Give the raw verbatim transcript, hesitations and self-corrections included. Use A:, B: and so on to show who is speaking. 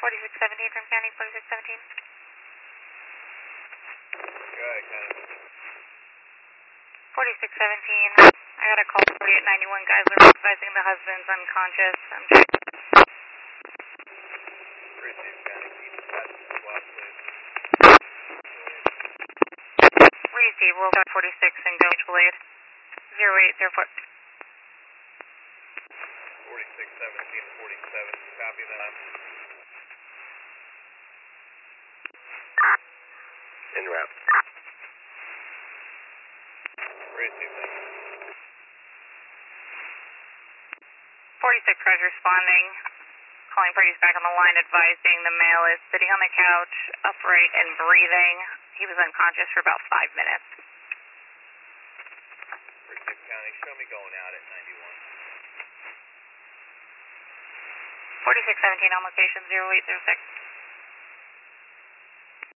A: forty-six seventeen from County, forty-six seventeen.
B: Go ahead, County.
A: forty-six seventeen, I got a call, forty-eight ninety-one, guys are advising the husband's unconscious. I'm checking.
B: Receive, County. Keep the passenger squad, please.
A: Receive, World forty-six and go mutual aid. zero eight zero four.
B: forty-six seventeen to forty-seven, copy that.
C: En route.
B: Receive, thank you.
A: forty-six Roger responding. Calling parties back on the line, advising the male is sitting on the couch, upright and breathing. He was unconscious for about five minutes.
B: Receive, County. Show me going out at ninety-one.
A: forty-six seventeen on location, zero eight zero six.